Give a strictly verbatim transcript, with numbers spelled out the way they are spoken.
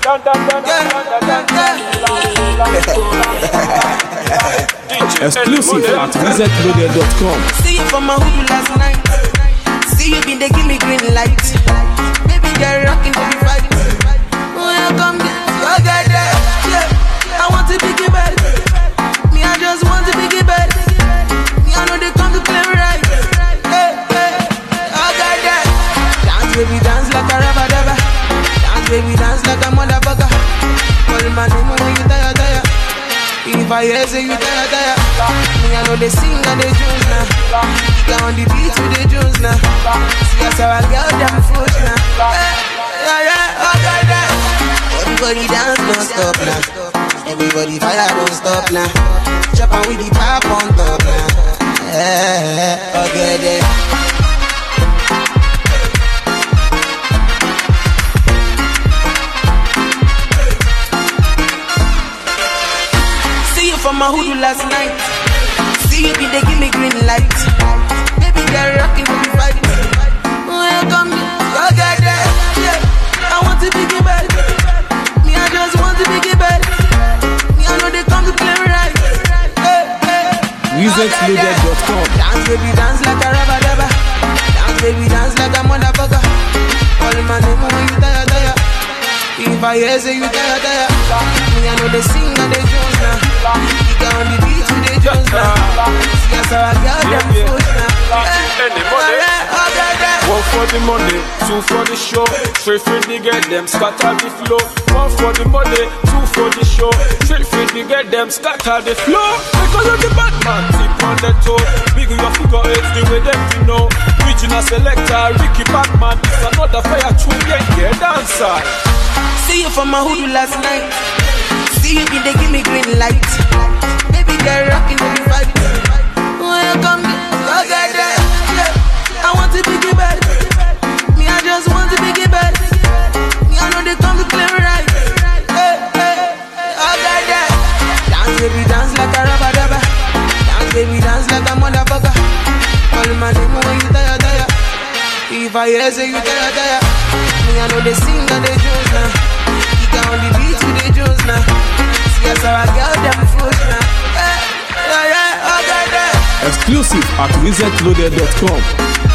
Exclusive at wizard loaded dot com. See you from my hood last night. See you been they give me green light. Baby girl rocking to the fight. Oh yeah, come get so get there. Yeah, I want to pick your bed. Me I just want to pick your bed. Me I know they come to play right. Hey, hey, I got that. Dance baby dance like a rubber dubber. Dance baby dance like a motherfucker. Call my name when you tire tire. If I hear say you tire tire, me I know they sing and they jones now. Get on the beat with the jones now. See us how I girl them foot now. Yeah yeah, I got that. Everybody dance don't stop now. Everybody fire don't stop now. Chop on with the pop on top now. Yeah, okay then. From my hood last night. See you be they give me green light. Baby girl rocking with the fight. Oh yeah, come go get that. Yeah, I want to be your bed. Me I just want to be your bed. Me I know they come to play right. Hey, hey, wizard loaded dot com. Dance baby dance like a rubber dubber. Dance baby dance like a motherfucker. Call my name when you tire tire. If I hear say you tire tire, me I know they sing and they jones now. You get on the beat with the jones now. See us how I got them foot now. Any money, one for the money, two for the show. Three for the get them scatter the flow. One for the money, two for the show. Three for the get them scatter the flow. Because of the bad man, tip on the toe. Big your figure eight, the way them to know. Regional selector, Ricky Batman. It's another fire tune, yeah, yeah, dancer. See you from my hood last night. See you been they give me green light. Baby girl rocking to the fight. Oh yeah, come go get that. Yeah, I want to be your bed. Me I just want to be your bed. Me I know they come to play right. Hey, hey, I got that. Dance baby dance like a rubber dubber. Dance baby dance like a motherfucker. Call my name when you tire tire. If I hear say you tire tire, me I know they sing and they jones now. Get on the beat with the jones now. See us how I got them foot now. Yeah, yeah, I got that. Exclusive at wizard loaded dot com.